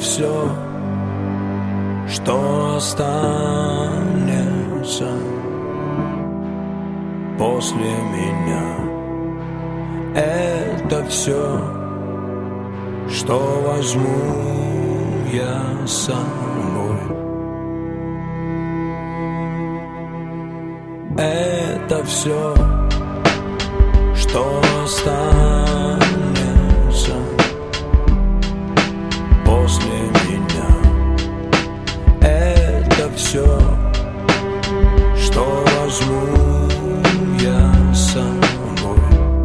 все, что останется после меня. Это все, что возьму я с собой. Это все, что останется после меня. Это все, что возьму я с собой.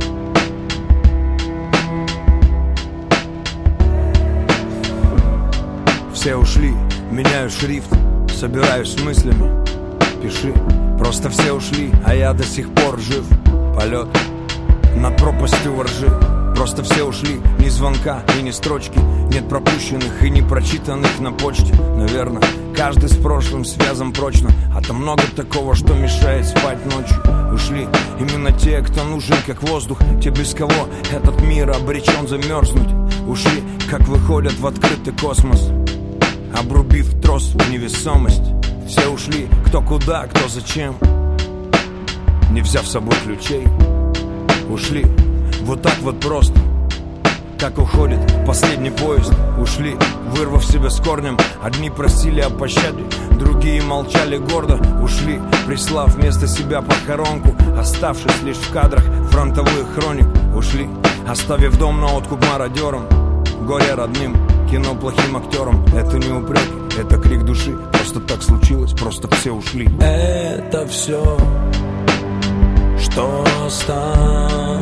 Все ушли, меняю шрифт, собираюсь с мыслями. Пиши, просто все ушли, а я до сих пор жив. Полет над пропастью воржи. Просто все ушли, ни звонка и ни строчки. Нет пропущенных и не прочитанных на почте. Наверное, каждый с прошлым связан прочно. А там много такого, что мешает спать ночью. Ушли именно те, кто нужен как воздух. Те, без кого этот мир обречен замерзнуть. Ушли, как выходят в открытый космос, обрубив трос в невесомость. Все ушли, кто куда, кто зачем, не взяв с собой ключей. Ушли вот так вот просто, как уходит последний поезд. Ушли, вырвав себя с корнем. Одни просили о пощаде, другие молчали гордо. Ушли, прислав вместо себя похоронку, оставшись лишь в кадрах фронтовых хроник. Ушли, оставив дом на откуп мародерам, горе родным, кино плохим актерам. Это не упрек, это крик души. Просто так случилось, просто все ушли. Это все, что останется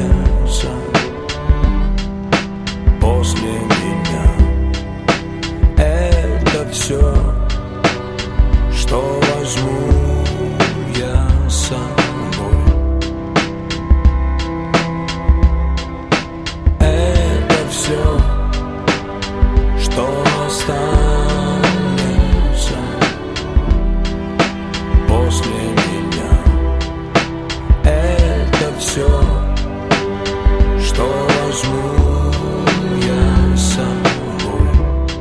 после меня. Это все, что возьму я с собой. Это все, что останется после меня. Это все, что возьму я с собой.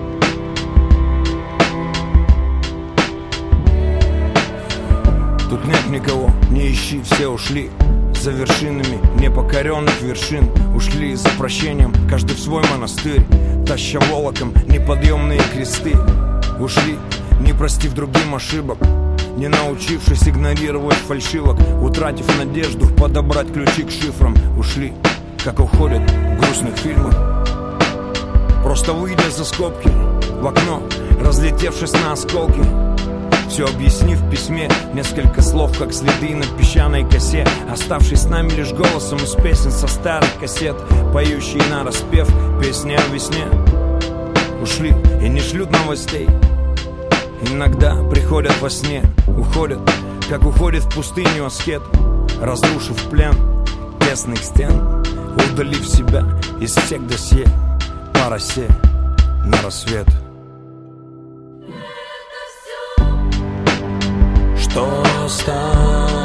Тут нет никого, не ищи, все ушли за вершинами непокоренных вершин. Ушли за прощением, каждый в свой монастырь, таща волоком неподъемные кресты. Ушли, не простив другим ошибок, не научившись игнорировать фальшивок, утратив надежду подобрать ключи к шифрам. Ушли, как уходят в грустных фильмах, просто выйдя за скобки в окно, разлетевшись на осколки. Все объяснив в письме, несколько слов, как следы на песчаной косе, оставшись с нами лишь голосом из песен со старых кассет, поющие на распев песни о весне. Ушли и не шлют новостей, иногда приходят во сне. Уходят, как уходит в пустыню аскет, разрушив плен тесных стен, удалив себя из всех досье по росе на рассвет. Что останется